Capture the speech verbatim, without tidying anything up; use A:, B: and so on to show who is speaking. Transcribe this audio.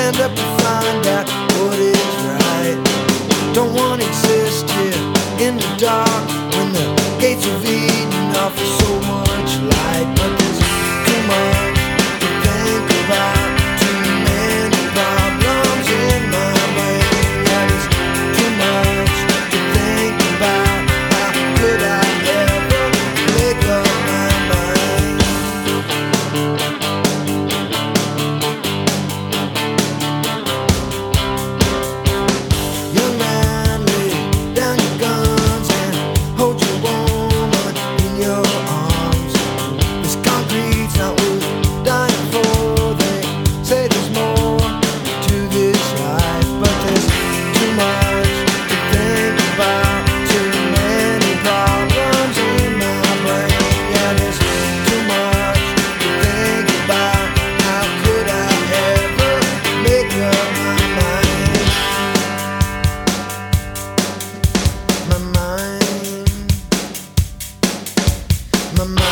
A: stand up and find out what is right. Don't want to exist here in the dark when the gates of Eden offer so much light. But there's too much to think about, too many problems in my brain. Yeah, there's too much to think about. How could I ever make up my mind? Young man, lay down your guns and hold your woman in your arms. This concrete's not worth dying for. They say there's more to this life, but there's too much to think about, too many problems in my brain. Yeah, there's too much to think about. How could I ever make up my mind? My mind, my mind.